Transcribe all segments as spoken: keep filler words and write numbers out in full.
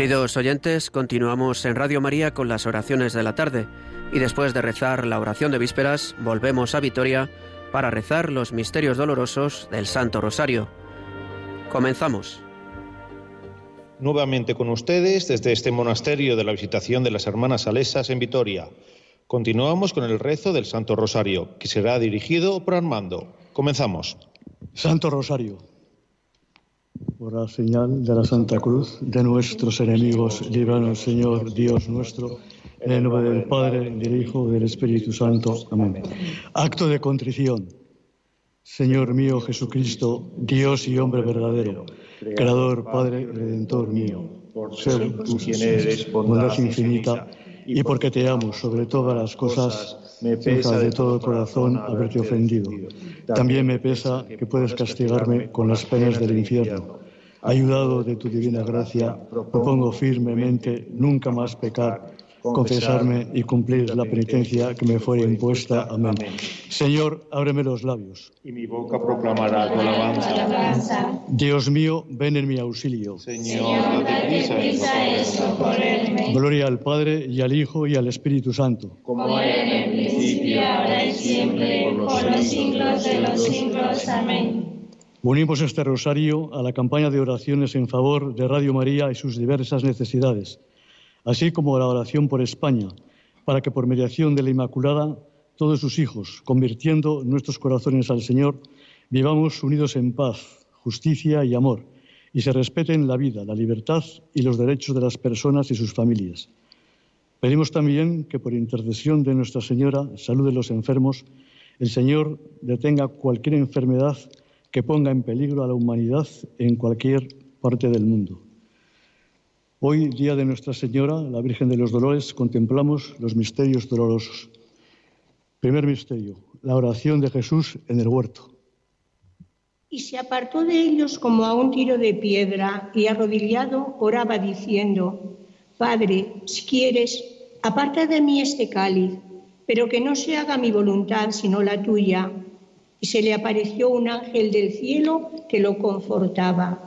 Queridos oyentes, continuamos en Radio María con las oraciones de la tarde y después de rezar la oración de vísperas, volvemos a Vitoria para rezar los misterios dolorosos del Santo Rosario. Comenzamos. Nuevamente con ustedes desde este monasterio de la Visitación de las Hermanas Salesas en Vitoria. Continuamos con el rezo del Santo Rosario, que será dirigido por Armando. Comenzamos. Santo Rosario. Por la señal de la Santa Cruz de nuestros enemigos, líbranos, Señor Dios nuestro, en el nombre del Padre, del Hijo y del Espíritu Santo. Amén. Acto de contrición. Señor mío Jesucristo, Dios y hombre verdadero, Creador, Padre, Redentor mío, por ser tú quien eres bondad infinita, y porque te amo sobre todas las cosas, me pesa de todo corazón haberte ofendido. También me pesa que puedes castigarme con las penas del infierno. Ayudado de tu divina gracia, propongo firmemente nunca más pecar, confesarme y cumplir la penitencia que me fuere impuesta. Amén. Señor, ábreme los labios, y mi boca proclamará tu alabanza. Dios mío, ven en mi auxilio. Señor, date prisa en socorrerme. Gloria al Padre, y al Hijo, y al Espíritu Santo. Como era en el principio, ahora y siempre, por los siglos de los siglos. Amén. Unimos este rosario a la campaña de oraciones en favor de Radio María y sus diversas necesidades, así como la oración por España, para que por mediación de la Inmaculada, todos sus hijos, convirtiendo nuestros corazones al Señor, vivamos unidos en paz, justicia y amor, y se respeten la vida, la libertad y los derechos de las personas y sus familias. Pedimos también que por intercesión de Nuestra Señora, salud de los enfermos, el Señor detenga cualquier enfermedad que ponga en peligro a la humanidad en cualquier parte del mundo. Hoy, día de Nuestra Señora, la Virgen de los Dolores, contemplamos los misterios dolorosos. Primer misterio, la oración de Jesús en el huerto. Y se apartó de ellos como a un tiro de piedra, y arrodillado oraba diciendo: Padre, si quieres, aparta de mí este cáliz, pero que no se haga mi voluntad sino la tuya. Y se le apareció un ángel del cielo que lo confortaba.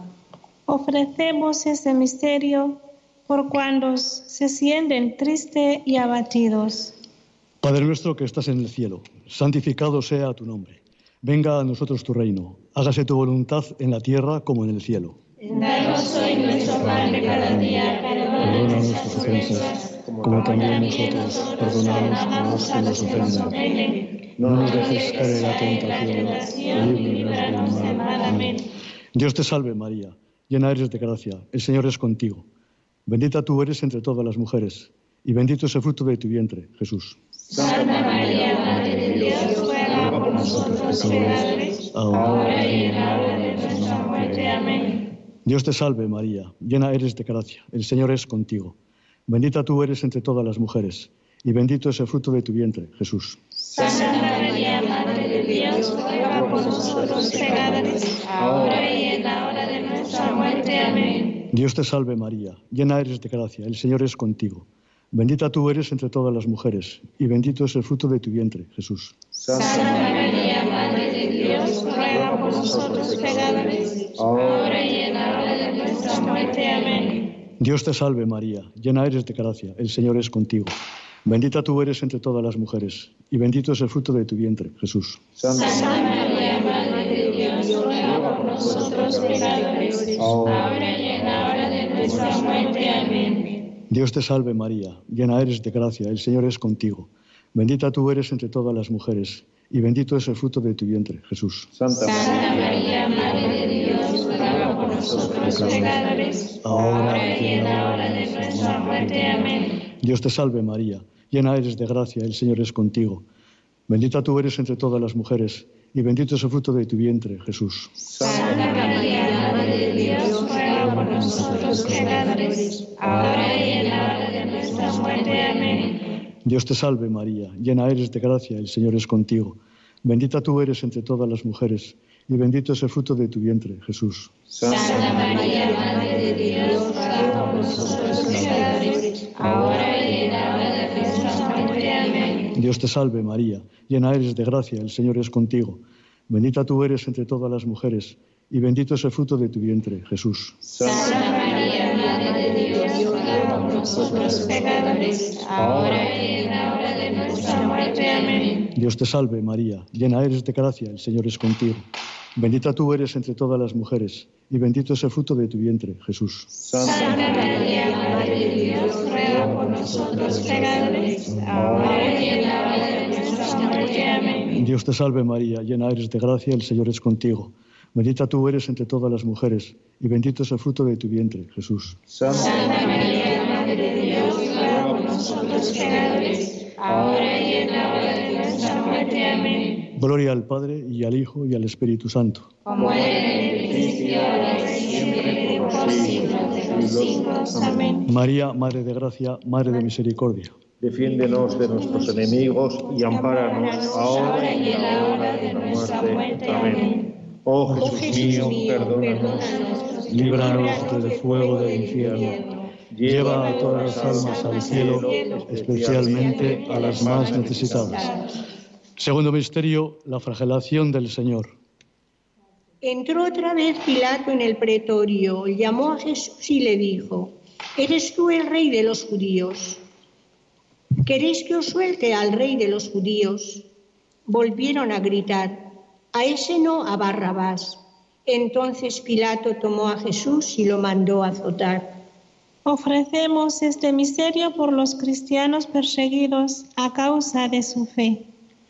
Ofrecemos este misterio por cuantos se sienten tristes y abatidos. Padre nuestro que estás en el cielo, santificado sea tu nombre. Venga a nosotros tu reino. Hágase tu voluntad en la tierra como en el cielo. Danos hoy nuestro pan de cada día. Perdona nuestras ofensas, como también nosotros perdonamos a los que nos ofenden. No nos dejes caer en la tentación, y líbranos del mal. Amén. Dios te salve María, llena eres de gracia, el Señor es contigo. Bendita tú eres entre todas las mujeres, y bendito es el fruto de tu vientre, Jesús. Santa María, Madre de Dios, ruega por nosotros pecadores, ahora y en la hora de nuestra muerte. Amén. Dios te salve María, llena eres de gracia, el Señor es contigo. Bendita tú eres entre todas las mujeres, y bendito es el fruto de tu vientre, Jesús. Santa María, Madre de Dios, ruega por nosotros pecadores, ahora y en la hora de nuestra muerte. Amén. Dios te salve María, llena eres de gracia, el Señor es contigo. Bendita tú eres entre todas las mujeres, y bendito es el fruto de tu vientre, Jesús. Santa María, Madre de Dios, ruega por nosotros pecadores, ahora y en la hora de nuestra muerte. Amén. Dios te salve María, llena eres de gracia, el Señor es contigo. Bendita tú eres entre todas las mujeres, y bendito es el fruto de tu vientre, Jesús. Santa María, Madre de Dios, ruega por nosotros pecadores, ahora y en la hora de nuestra muerte. Amén. Dios te salve María, llena eres de gracia, el Señor es contigo. Bendita tú eres entre todas las mujeres, y bendito es el fruto de tu vientre, Jesús. Santa María, Madre de Dios, ruega por nosotros pecadores, ahora y en la hora de nuestra muerte. Amén. Dios te salve María, llena eres de gracia, el Señor es contigo. Bendita tú eres entre todas las mujeres, y bendito es el fruto de tu vientre, Jesús. Santa María, Madre de Dios, ruega por nosotros pecadores, ahora y en la hora de nuestra muerte. Amén. Dios te salve María, llena eres de gracia, el Señor es contigo. Bendita tú eres entre todas las mujeres, y bendito es el fruto de tu vientre, Jesús. Santa María, Madre de Dios, ruega por nosotros pecadores, ahora y en la hora de nuestra muerte. Amén. Dios te salve María, llena eres de gracia, el Señor es contigo. Bendita tú eres entre todas las mujeres, y bendito es el fruto de tu vientre, Jesús. Santa María, Madre de Dios, por nosotros pecadores, ahora y en la hora de nuestra muerte. Amén. Dios te salve, María, llena eres de gracia, el Señor es contigo. Bendita tú eres entre todas las mujeres, y bendito es el fruto de tu vientre, Jesús. Santa María, Madre de Dios, ruega por nosotros pecadores, ahora y en la hora de nuestra muerte. Amén. Dios te salve, María, llena eres de gracia, el Señor es contigo. Bendita tú eres entre todas las mujeres, y bendito es el fruto de tu vientre, Jesús. Santa María, Madre de Dios, ruega por nosotros pecadores, ahora y en la hora de nuestra muerte. Amén. Gloria al Padre, y al Hijo, y al Espíritu Santo. Como era en el principio, ahora y siempre, por los siglos de los siglos. Amén. María, Madre de gracia, Madre de misericordia. Defiéndenos de nuestros enemigos y ampáranos ahora y en la hora de nuestra muerte. Amén. Oh Jesús mío, perdónanos, líbranos del fuego del infierno. Lleva a todas las almas al cielo, especialmente a las más necesitadas. Segundo misterio, la flagelación del Señor. Entró otra vez Pilato en el pretorio, llamó a Jesús y le dijo: ¿Eres tú el rey de los judíos? ¿Queréis que os suelte al rey de los judíos? Volvieron a gritar: a ese no, a Barrabás. Entonces Pilato tomó a Jesús y lo mandó azotar. Ofrecemos este misterio por los cristianos perseguidos a causa de su fe.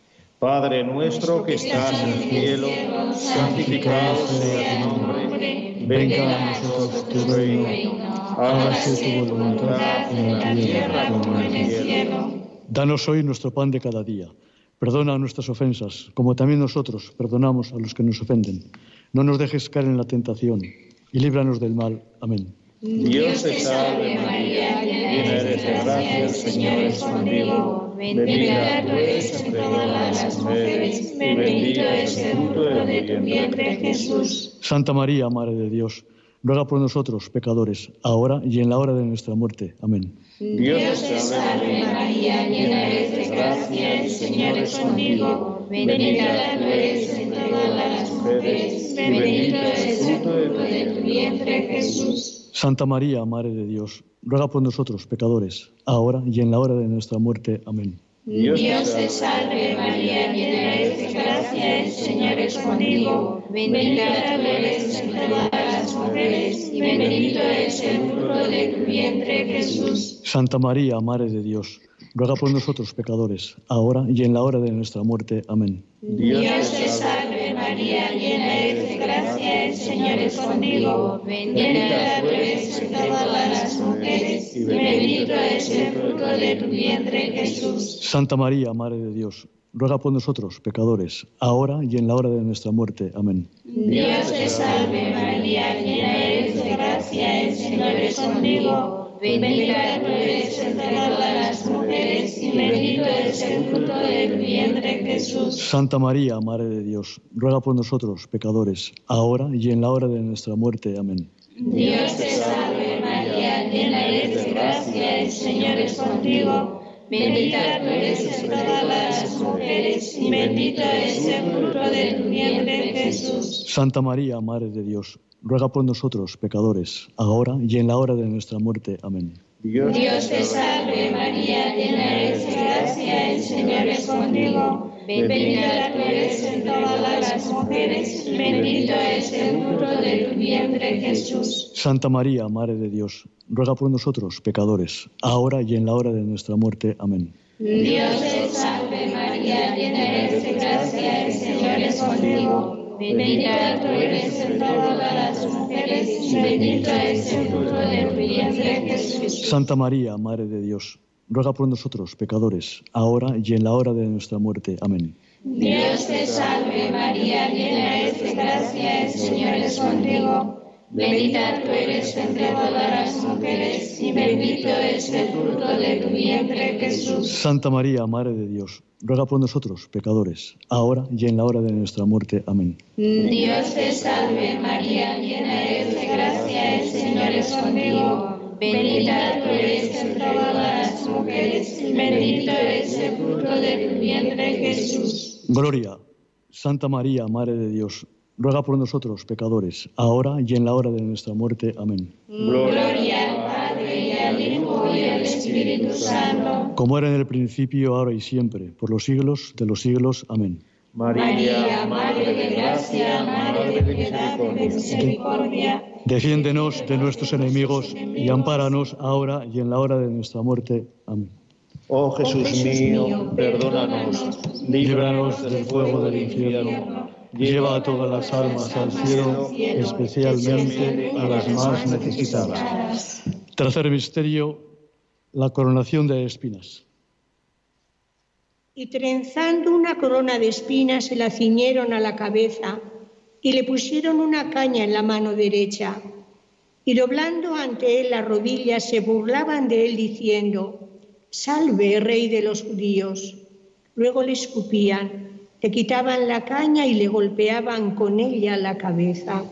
Padre nuestro que estás en el cielo, santificado sea tu nombre. Venga a nosotros tu reino. Hágase tu voluntad en la tierra como en el cielo. Danos hoy nuestro pan de cada día. Perdona nuestras ofensas, como también nosotros perdonamos a los que nos ofenden. No nos dejes caer en la tentación, y líbranos del mal. Amén. Dios te salve, María, llena eres de gracia, el Señor es contigo. Bendita tú eres entre todas las mujeres, y bendito es el fruto de tu vientre, Jesús. Santa María, Madre de Dios, ruega por nosotros, pecadores, ahora y en la hora de nuestra muerte. Amén. Dios te salve, María, llena eres de gracia, el Señor es contigo. Bendita tú eres entre todas las mujeres, y bendito es el fruto de tu vientre, Jesús. Santa María, Madre de Dios, ruega por nosotros, pecadores, ahora y en la hora de nuestra muerte. Amén. Dios te salve, María, llena eres de gracia, el Señor es contigo. Bendita tú eres entre todas las mujeres, y bendito es el fruto de tu vientre, Jesús. Santa María, Madre de Dios, ruega por nosotros, pecadores, ahora y en la hora de nuestra muerte. Amén. Dios te salve, María, llena eres de gracia, el Señor es contigo. Bendita tú eres entre todas las mujeres, y bendito es el fruto de tu vientre, Jesús. Santa María, Madre de Dios, ruega por nosotros, pecadores, ahora y en la hora de nuestra muerte. Amén. Dios te salve, María, llena eres de gracia, el Señor es contigo. Bendita tú eres entre todas las mujeres, y bendito es el fruto de tu vientre, Jesús. Santa María, Madre de Dios, ruega por nosotros, pecadores, ahora y en la hora de nuestra muerte. Amén. Dios te salve, María, llena eres de gracia, el Señor es contigo. Bendita tú eres entre todas las mujeres, y bendito es el fruto de tu vientre, Jesús. Santa María, Madre de Dios, ruega por nosotros, pecadores, ahora y en la hora de nuestra muerte. Amén. Dios te salve, María, llena eres de gracia, el Señor es contigo. Bendita tú eres entre todas las mujeres, y bendito es el fruto de tu vientre, Jesús. Santa María, Madre de Dios, ruega por nosotros, pecadores, ahora y en la hora de nuestra muerte. Amén. Dios te salve, María, llena eres de gracia, el Señor es contigo. Bendita tú eres entre todas las mujeres, y bendito es el fruto de tu vientre, Jesús. Santa María, Madre de Dios, ruega por nosotros, pecadores, ahora y en la hora de nuestra muerte. Amén. Dios te salve, María, llena eres de gracia, el Señor es contigo. Bendita tú eres entre todas las mujeres, y bendito es el fruto de tu vientre, Jesús. Santa María, Madre de Dios, ruega por nosotros, pecadores, ahora y en la hora de nuestra muerte. Amén. Dios te salve, María, llena eres de gracia, el Señor es contigo. Bendita tú eres entre todas las mujeres, y bendito es el fruto de tu vientre, Jesús. Gloria. Santa María, Madre de Dios, ruega por nosotros, pecadores, ahora y en la hora de nuestra muerte. Amén. Gloria al Padre, y al Hijo, Espíritu Santo, como era en el principio, ahora y siempre, por los siglos de los siglos. Amén. María, Madre de Gracia, Madre de Piedad y de Misericordia, Defiéndenos de nuestros enemigos y ampáranos ahora y en la hora de nuestra muerte. Amén. Oh Jesús mío, perdónanos, líbranos del fuego del infierno, lleva a todas las almas al cielo, especialmente a las más necesitadas. Tercer misterio, la coronación de espinas. Y trenzando una corona de espinas se la ciñeron a la cabeza y le pusieron una caña en la mano derecha. Y doblando ante él las rodillas se burlaban de él diciendo: Salve, Rey de los judíos. Luego le escupían, le quitaban la caña y le golpeaban con ella la cabeza.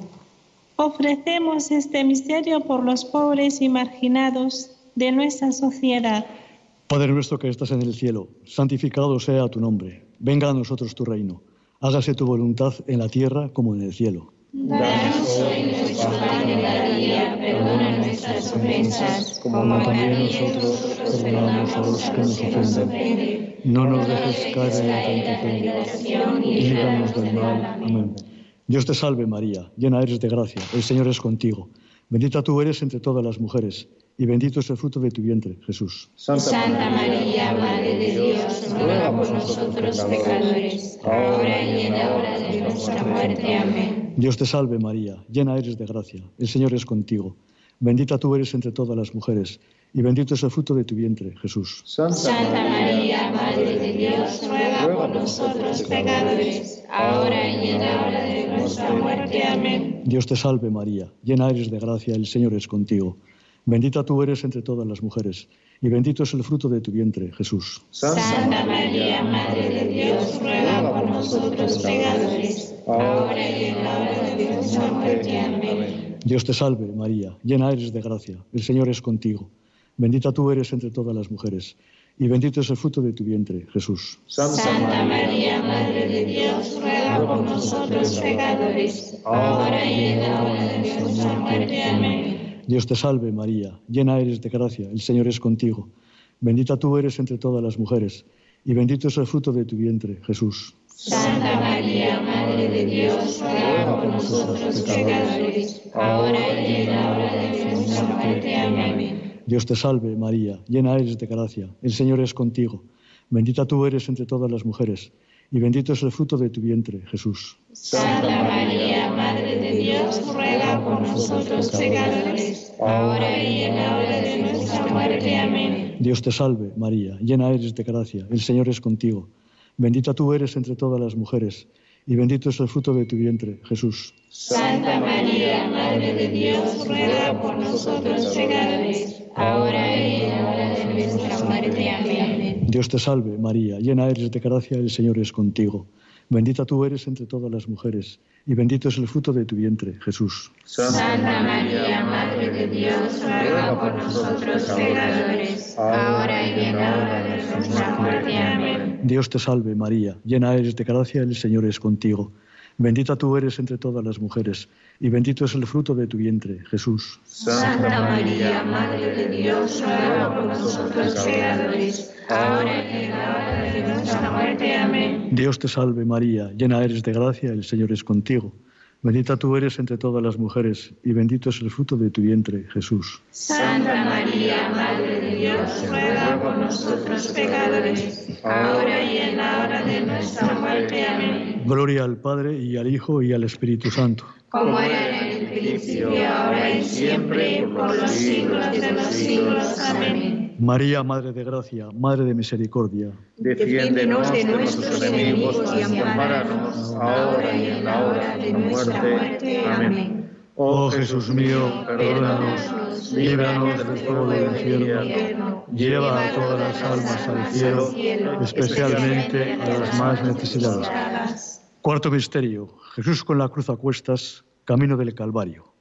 Ofrecemos este misterio por los pobres y marginados de nuestra sociedad. Padre nuestro que estás en el cielo, santificado sea tu nombre. Venga a nosotros tu reino. Hágase tu voluntad en la tierra como en el cielo. Danos hoy nuestro pan de cada día, perdona nuestras ofensas, como también nosotros perdonamos a los que nos ofenden. No nos dejes caer en la tentación y líbranos del mal. Amén. Dios te salve María, llena eres de gracia, el Señor es contigo. Bendita tú eres entre todas las mujeres, y bendito es el fruto de tu vientre, Jesús. Santa María, Madre de Dios, ruega por nosotros pecadores, ahora y en la hora de nuestra muerte. Amén. Dios te salve María, llena eres de gracia, el Señor es contigo. Bendita tú eres entre todas las mujeres, y bendito es el fruto de tu vientre, Jesús. Santa María, Madre de Dios, ruega por nosotros pecadores, ahora y en la hora de nuestra muerte. Amén. Dios te salve María, llena eres de gracia, el Señor es contigo. Bendita tú eres entre todas las mujeres, y bendito es el fruto de tu vientre, Jesús. Santa María, Madre de Dios, ruega por nosotros pecadores, ahora y en la hora de nuestra muerte. Amén. Dios te salve, María, llena eres de gracia, el Señor es contigo. Bendita tú eres entre todas las mujeres, y bendito es el fruto de tu vientre, Jesús. Santa María, Madre de Dios, ruega por nosotros pecadores, ahora y en la hora de nuestra muerte. Amén. Dios te salve, María, llena eres de gracia, el Señor es contigo. Bendita tú eres entre todas las mujeres, y bendito es el fruto de tu vientre, Jesús. Santa María, Madre de Dios, ruega por nosotros pecadores, ahora y en la hora de nuestra muerte. Amén. Dios te salve, María, llena eres de gracia, el Señor es contigo. Bendita tú eres entre todas las mujeres, y bendito es el fruto de tu vientre, Jesús. Santa María, Madre de Dios, ruega por nosotros pecadores, ahora y en la hora de nuestra muerte. Amén. Dios te salve, María, llena eres de gracia, el Señor es contigo. Bendita tú eres entre todas las mujeres, y bendito es el fruto de tu vientre, Jesús. Santa María, Madre de Dios, ruega por nosotros pecadores, ahora y en la hora de nuestra muerte. Amén. Dios te salve, María, llena eres de gracia, el Señor es contigo. Bendita tú eres entre todas las mujeres, y bendito es el fruto de tu vientre, Jesús. Santa María, Madre de Dios, ruega por nosotros pecadores, ahora y en la hora de nuestra muerte. Amén. Dios te salve, María, llena eres de gracia, el Señor es contigo. Bendita tú eres entre todas las mujeres, y bendito es el fruto de tu vientre, Jesús. Santa María, Madre de Dios, ruega por nosotros pecadores, ahora y en la hora de nuestra muerte. Amén. Dios te salve, María, llena eres de gracia, el Señor es contigo. Bendita tú eres entre todas las mujeres, y bendito es el fruto de tu vientre, Jesús. Santa María, Madre de Dios, ruega por nosotros pecadores, ahora y en la hora de nuestra muerte. Amén. Gloria al Padre, y al Hijo, y al Espíritu Santo. Como era en el principio, ahora y siempre, por los siglos de los siglos. Amén. María, Madre de Gracia, Madre de Misericordia, defiéndenos de nuestros enemigos y ampáranos ahora y en la hora de nuestra muerte. Amén. Oh Jesús mío, perdónanos, líbranos del fuego del infierno, lleva a todas las almas al cielo, especialmente a las más necesitadas. Cuarto misterio, Jesús con la cruz a cuestas, camino del Calvario.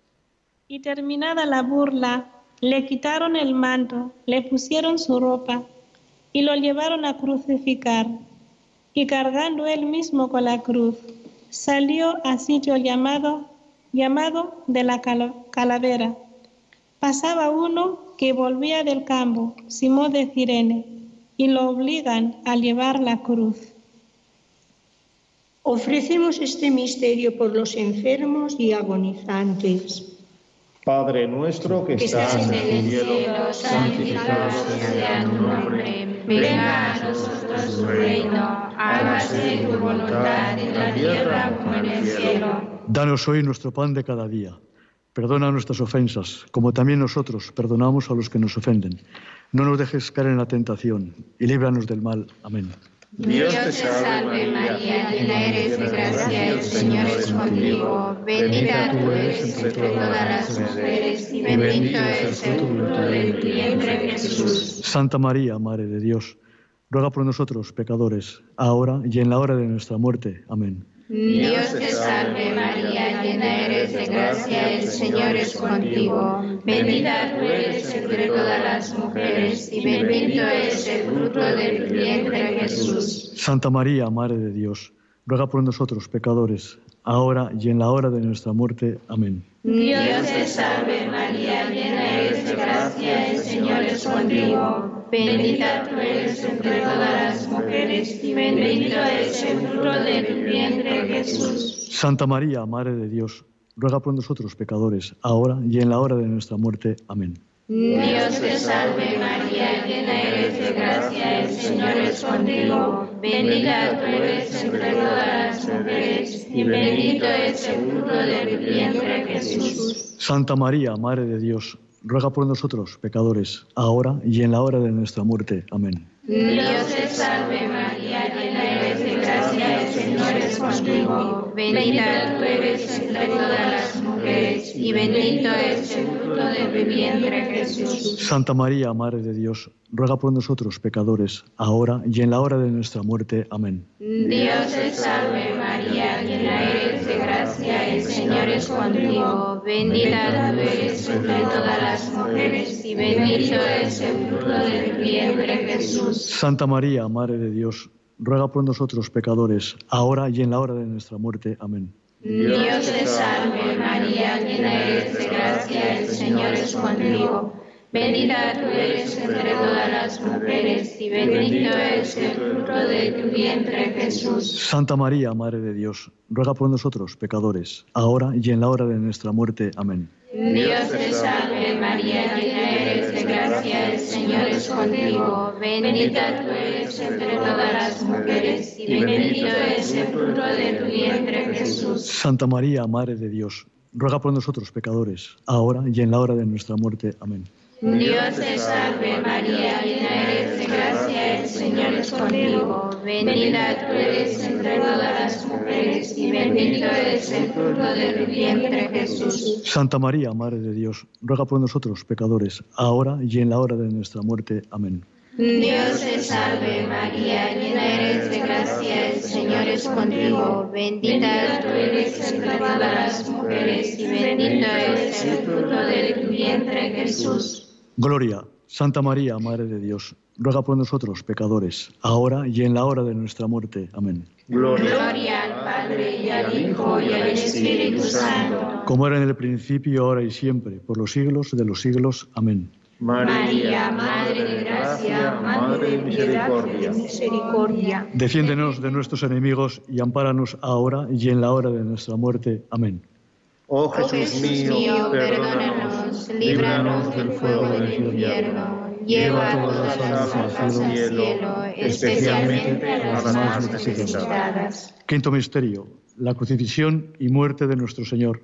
Y terminada la burla, le quitaron el manto, le pusieron su ropa y lo llevaron a crucificar. Y cargando él mismo con la cruz, salió a sitio llamado, llamado de la Calavera, Pasaba uno que volvía del campo, Simón de Cirene, y lo obligan a llevar la cruz. Ofrecemos este misterio por los enfermos y agonizantes. Padre nuestro que estás en el cielo, santificado sea tu nombre. Venga a nosotros tu reino. Hágase tu voluntad en la tierra como en el cielo. Danos hoy nuestro pan de cada día. Perdona nuestras ofensas, como también nosotros perdonamos a los que nos ofenden. No nos dejes caer en la tentación y líbranos del mal. Amén. Dios te salve María, llena eres de gracia, el Señor es contigo. Bendita tú eres entre todas las mujeres y bendito es el fruto de tu vientre, Jesús. Santa María, Madre de Dios, ruega por nosotros pecadores, ahora y en la hora de nuestra muerte. Amén. Dios te salve María, llena eres de gracia, el Señor es contigo. Bendita tú eres entre todas las mujeres y bendito es el fruto de tu vientre, Jesús. Santa María, Madre de Dios, ruega por nosotros pecadores, ahora y en la hora de nuestra muerte. Amén. Dios te salve María, llena eres de gracia, el Señor es contigo. Bendita tú eres entre todas las mujeres y bendito es el fruto de tu vientre, Jesús. Santa María, Madre de Dios, ruega por nosotros pecadores, ahora y en la hora de nuestra muerte. Amén. Dios te salve María, llena eres de gracia, el Señor es contigo. Bendita tú eres entre todas las mujeres y bendito es el fruto de tu vientre, Jesús. Santa María, Madre de Dios, ruega por nosotros pecadores, ahora y en la hora de nuestra muerte. Amén. Dios te salve María, llena eres de gracia, el Señor es contigo. Bendita tú eres entre todas las mujeres y bendito es el fruto de tu vientre, Jesús. Santa María, Madre de Dios, ruega por nosotros pecadores, ahora y en la hora de nuestra muerte. Amén. Dios te salve María, llena eres de gracia, el Señor es contigo. Bendita tú eres entre todas las mujeres y bendito es el fruto de tu vientre, Jesús. Santa María, Madre de Dios, ruega por nosotros pecadores, ahora y en la hora de nuestra muerte. Amén. Dios te salve María, llena eres de gracia, el Señor es contigo. Bendita tú eres entre todas las mujeres y bendito es el fruto de tu vientre, Jesús. Santa María, Madre de Dios, ruega por nosotros pecadores, ahora y en la hora de nuestra muerte. Amén. Dios te salve María, llena eres de gracia, el Señor es contigo. Bendita tú eres entre todas las mujeres y bendito es el fruto de tu vientre, Jesús. Santa María, Madre de Dios, ruega por nosotros pecadores, ahora y en la hora de nuestra muerte. Amén. Dios te salve María, llena eres de gracia, el Señor es contigo. Bendita tú eres entre todas las mujeres y bendito es el fruto de tu vientre, Jesús. Santa María, Madre de Dios, ruega por nosotros pecadores, ahora y en la hora de nuestra muerte. Amén. Dios te salve María, llena eres de gracia, el Señor es contigo. Bendita tú eres entre todas las mujeres y bendito es el fruto de tu vientre, Jesús. Gloria, Santa María, Madre de Dios, ruega por nosotros pecadores, ahora y en la hora de nuestra muerte. Amén. Gloria al Padre y al Hijo y al Espíritu Santo. Como era en el principio, ahora y siempre, por los siglos de los siglos. Amén. María, Madre de gracia, Madre de misericordia. misericordia. Defiéndenos de nuestros enemigos y ampáranos ahora y en la hora de nuestra muerte. Amén. Oh Oh Jesús mío, perdónanos, líbranos del fuego del infierno, lleva a todas las almas al cielo, especialmente a las más necesitadas. Quinto misterio, la crucifixión y muerte de nuestro Señor.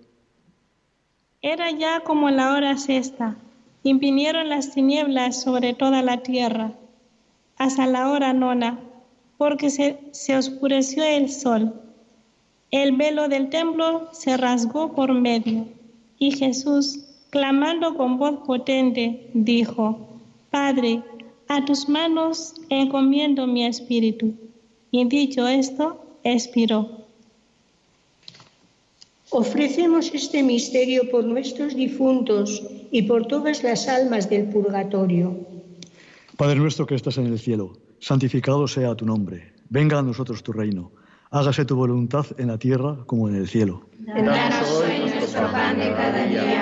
Era ya como la hora sexta, y vinieron las tinieblas sobre toda la tierra, hasta la hora nona, porque se, se oscureció el sol. El velo del templo se rasgó por medio, y Jesús, clamando con voz potente, dijo: Padre, a tus manos encomiendo mi espíritu. Y dicho esto, expiró. Ofrecemos este misterio por nuestros difuntos y por todas las almas del purgatorio. Padre nuestro que estás en el cielo, santificado sea tu nombre. Venga a nosotros tu reino. Hágase tu voluntad en la tierra como en el cielo. Danos hoy nuestro pan de cada día, perdona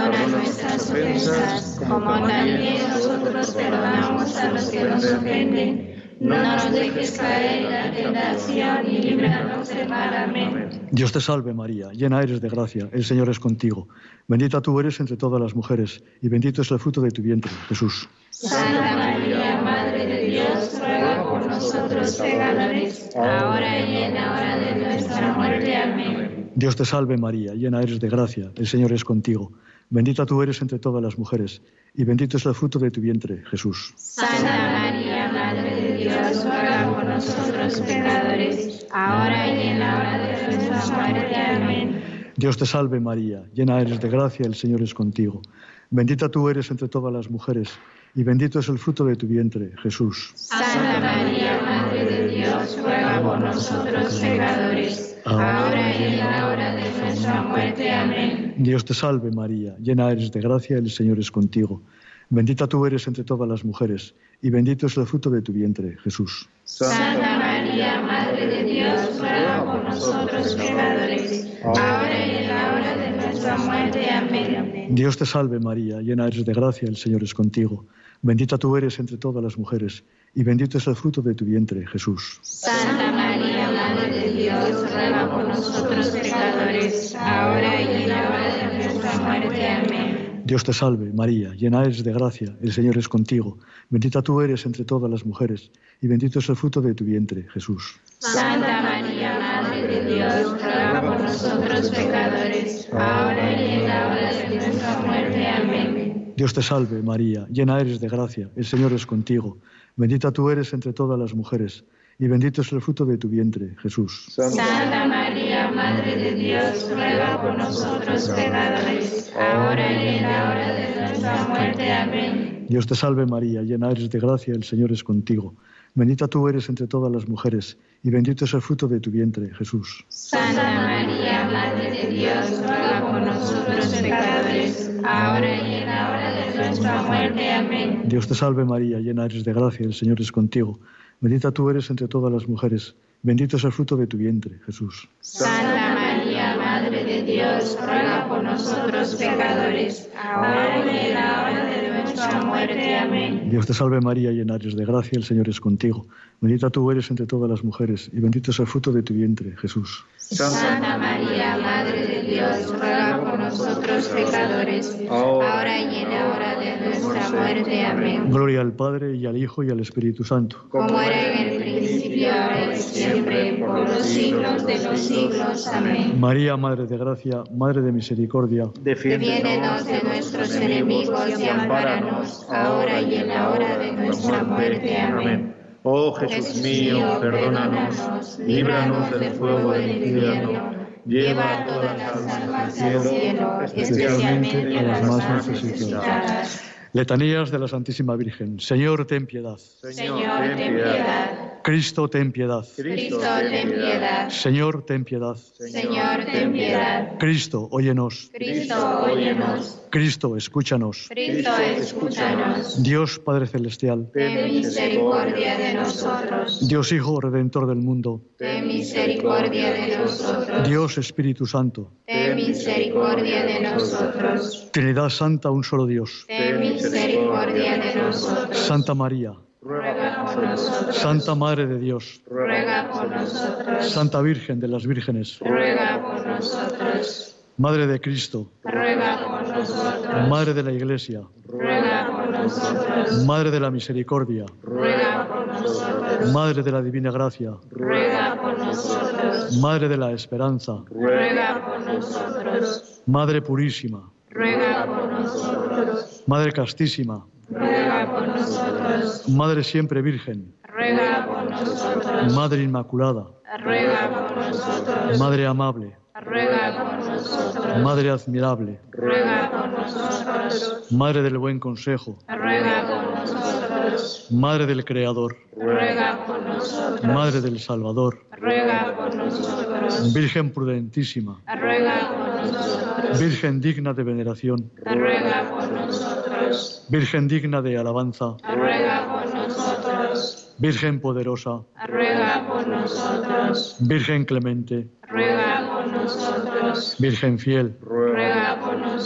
Perdona nuestras ofensas, como también nosotros perdonamos a los que nos ofenden. No nos dejes caer en la tentación y líbranos del mal. Amén. Dios te salve María, llena eres de gracia, el Señor es contigo. Bendita tú eres entre todas las mujeres, y bendito es el fruto de tu vientre, Jesús. Santa María, Madre de Dios, ruega por nosotros pecadores, ahora y en la hora de nuestra muerte. Amén. Dios te salve María, llena eres de gracia, el Señor es contigo. Bendita tú eres entre todas las mujeres, y bendito es el fruto de tu vientre, Jesús. Santa María, Madre de Dios, ruega por nosotros pecadores, ahora y en la hora de nuestra muerte. Amén. Dios te salve María, llena eres de gracia, el Señor es contigo. Bendita tú eres entre todas las mujeres, y bendito es el fruto de tu vientre, Jesús. Santa María, Madre de Dios, ruega por nosotros pecadores, ahora y en la hora de nuestra muerte. Amén. Dios te salve María, llena eres de gracia, el Señor es contigo. Bendita tú eres entre todas las mujeres, y bendito es el fruto de tu vientre, Jesús. Santa María, Madre de Dios, ruega por nosotros pecadores, ahora y en la hora de nuestra muerte. Amén. Dios te salve María, llena eres de gracia, el Señor es contigo. Bendita tú eres entre todas las mujeres, y bendito es el fruto de tu vientre, Jesús. Santa María, Madre de Dios, ruega por nosotros pecadores, ahora y en la hora de nuestra muerte. Amén. Dios te salve María, llena eres de gracia, el Señor es contigo. Bendita tú eres entre todas las mujeres, y bendito es el fruto de tu vientre, Jesús. Santa María, Madre de Dios, ruega por nosotros pecadores, ahora y en la hora de nuestra muerte. Amén. Dios te salve María, llena eres de gracia, el Señor es contigo. Bendita tú eres entre todas las mujeres, y bendito es el fruto de tu vientre, Jesús. Santa María, Madre de Dios, ruega por nosotros pecadores, ahora y en la hora de nuestra muerte. Amén. Dios te salve María, llena eres de gracia, el Señor es contigo. Bendita tú eres entre todas las mujeres, y bendito es el fruto de tu vientre, Jesús. Santa María, Madre de Dios, ruega por nosotros pecadores, ahora y en la hora de nuestra muerte. Amén. Dios te salve María, llena eres de gracia, el Señor es contigo. Bendita tú eres entre todas las mujeres, bendito es el fruto de tu vientre, Jesús. Santa María, Madre de Dios, ruega por nosotros pecadores, ahora y en la hora de nuestra muerte. Amén. Dios te salve María, llena eres de gracia, el Señor es contigo. Bendita tú eres entre todas las mujeres, y bendito es el fruto de tu vientre, Jesús. Santa María, Madre de Dios, ruega por nosotros pecadores, ahora y en la hora de nuestra muerte. Amén. Gloria al Padre, y al Hijo, y al Espíritu Santo. Como era en el principio, ahora y siempre, por los siglos de los siglos. Amén. María, Madre de gracia, Madre de misericordia, Defiéndenos de nuestros enemigos y ampáranos, ahora y en la hora de nuestra muerte. Amén. Oh Jesús mío, perdónanos, líbranos del fuego del infierno, lleva a todas las almas al cielo, especialmente a las más necesitadas. Letanías de la Santísima Virgen. Señor, ten piedad. Señor, ten piedad. Cristo, ten piedad. Cristo, ten piedad. Señor, ten piedad. Señor, ten piedad. Cristo, óyenos. Cristo, óyenos. Cristo, escúchanos. Cristo, escúchanos. Dios Padre Celestial, Ten misericordia de nosotros. Dios Hijo Redentor del mundo, Ten misericordia de nosotros. Dios Espíritu Santo, Ten misericordia de nosotros. Trinidad Santa, un solo Dios. Ten misericordia de nosotros. Santa María, Ruega por nosotros. Santa Madre de Dios, Ruega por nosotros. Santa Virgen de las Vírgenes, Ruega por nosotros. Madre de Cristo, Ruega por nosotros. Madre de la Iglesia, Ruega por nosotros. Madre de la Misericordia, Ruega por nosotros. Madre de la Divina Gracia, Ruega por nosotros. Madre de la Esperanza, Ruega por nosotros. Madre Purísima, Ruega por nosotros. Madre Castísima, Ruega por nosotros. Madre Siempre Virgen, Ruega por nosotros. Madre Inmaculada, Ruega por nosotros. Madre Amable, Ruega por nosotros. Madre Admirable, Ruega por nosotros. Madre del Buen Consejo, Ruega por nosotros. Madre del Creador, Ruega por nosotros. Madre del Salvador, Ruega por nosotros. Virgen prudentísima, Ruega por nosotros. Virgen digna de veneración, Ruega por nosotros. Virgen digna de alabanza, Ruega por nosotros. Virgen poderosa, Ruega por nosotros. Virgen clemente, Ruega por nosotros. Virgen fiel, Ruega por nosotros.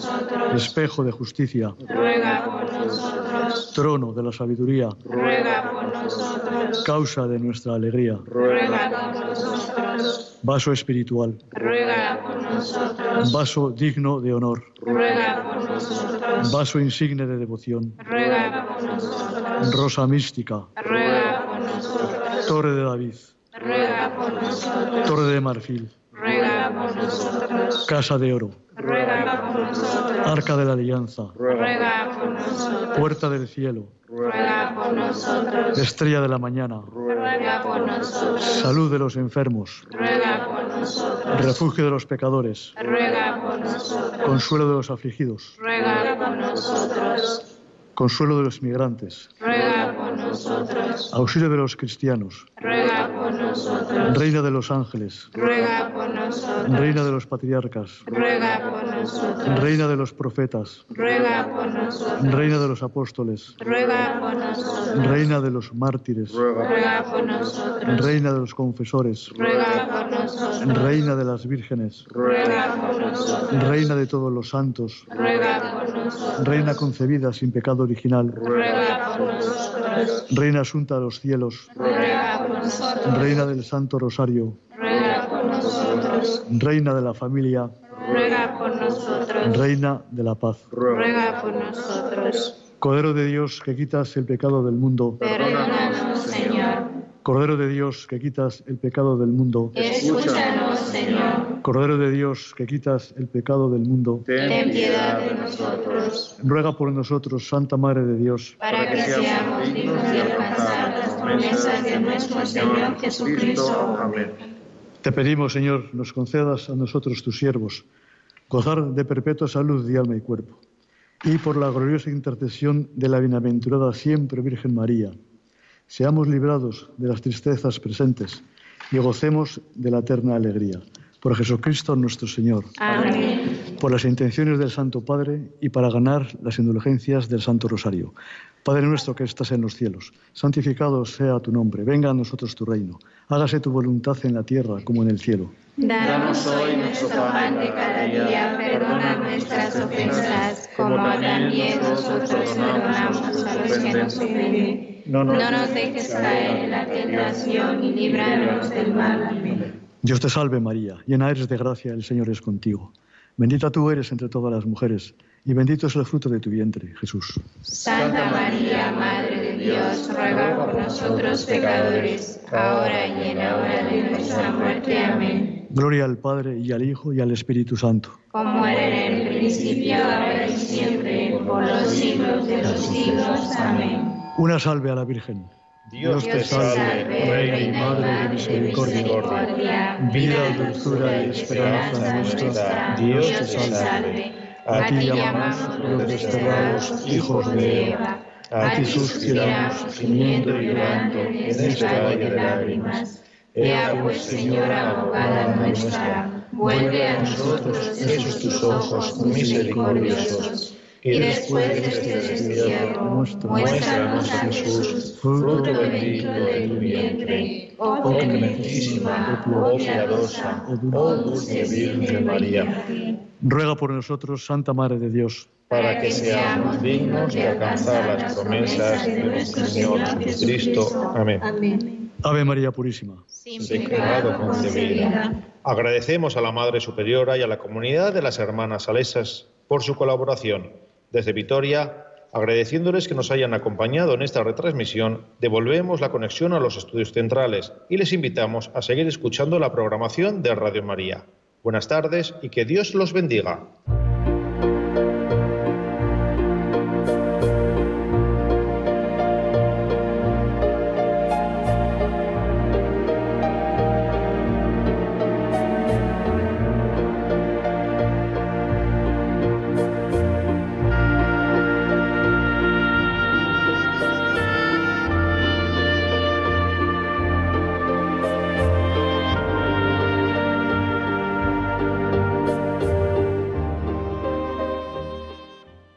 espejo de justicia, ruega por nosotros. trono de la sabiduría, Ruega por nosotros. causa de nuestra alegría, Ruega por nosotros. vaso espiritual, Ruega por nosotros. vaso digno de honor, Ruega por nosotros. vaso insigne de devoción, Ruega por nosotros. rosa mística, Ruega por nosotros. torre de David, Ruega por nosotros. torre de marfil, Ruega por nosotros. casa de oro, Ruega por nosotros. arca de la alianza, Ruega por nosotros. puerta del cielo, Ruega por nosotros. estrella de la mañana, Ruega por nosotros. salud de los enfermos, Ruega por nosotros. refugio de los pecadores, Ruega por nosotros. consuelo de los afligidos, Ruega por nosotros. consuelo de los migrantes, Ruega por nosotros. auxilio de los cristianos, Ruega por nosotros. reina de los ángeles, Ruega por nosotros. reina de los patriarcas, Ruega por nosotros. reina de los profetas, Ruega por nosotros. reina de los apóstoles, Ruega por nosotros. reina de los mártires, Ruega por nosotros. reina de los confesores, Ruega por nosotros. reina de las vírgenes, Ruega por nosotros. reina de todos los santos, Ruega por nosotros. reina concebida sin pecado original, Ruega por nosotros. reina asunta a los cielos, Ruega por nosotros. reina del Santo Rosario, Ruega por nosotros. reina de la familia, Ruega por nosotros. reina de la paz. Ruega por nosotros. Cordero de Dios, que quitas el pecado del mundo, Perdónanos, Señor. Cordero de Dios, que quitas el pecado del mundo, Escúchanos, Señor. Cordero de Dios, que quitas el pecado del mundo, Ten piedad de nosotros, ruega por nosotros, Santa Madre de Dios, para que seamos dignos de alcanzar las promesas de nuestro Señor Jesucristo. Amén. te pedimos, Señor, nos concedas a nosotros, tus siervos, gozar de perpetua salud de alma y cuerpo, y por la gloriosa intercesión de la bienaventurada siempre Virgen María, seamos librados de las tristezas presentes y gocemos de la eterna alegría. Por Jesucristo nuestro Señor. Amén. Por las intenciones del Santo Padre y para ganar las indulgencias del Santo Rosario. Padre nuestro que estás en los cielos, santificado sea tu nombre, venga a nosotros tu reino, hágase tu voluntad en la tierra como en el cielo. Danos hoy nuestro pan de cada día, perdona nuestras ofensas, como también nosotros perdonamos a los que nos ofenden. No nos dejes caer en la tentación y líbranos del mal. Amén. Dios te salve María, llena eres de gracia, el Señor es contigo. Bendita tú eres entre todas las mujeres, y bendito es el fruto de tu vientre, Jesús. Santa María, Madre de Dios, ruega por nosotros pecadores, ahora y en la hora de nuestra muerte. Amén. Gloria al Padre, y al Hijo, y al Espíritu Santo. Como era en el principio, ahora y siempre, por los siglos de los siglos. Amén. Una salve a la Virgen. Dios te salve, Reina y Madre de misericordia, vida, dulzura y esperanza nuestra. Dios te salve. A ti llamamos los desterrados hijos de Eva. A ti suspiramos, gimiendo y llorando en este valle de lágrimas. Ea pues, Señora abogada nuestra, vuelve a nosotros esos tus ojos misericordiosos. Y después de este destierro, muéstranos a Jesús, fruto bendito de tu vientre, oh clementísima, oh piadosa, oh dulce Virgen María, Ruega por nosotros, Santa Madre de Dios, para que seamos dignos de alcanzar las promesas de nuestro Señor Jesucristo. Amén. Amén. Ave María Purísima. Sin pecado concebida. Agradecemos a la Madre Superiora y a la comunidad de las Hermanas Salesas por su colaboración. Desde Vitoria, agradeciéndoles que nos hayan acompañado en esta retransmisión, devolvemos la conexión a los estudios centrales y les invitamos a seguir escuchando la programación de Radio María. Buenas tardes y que Dios los bendiga.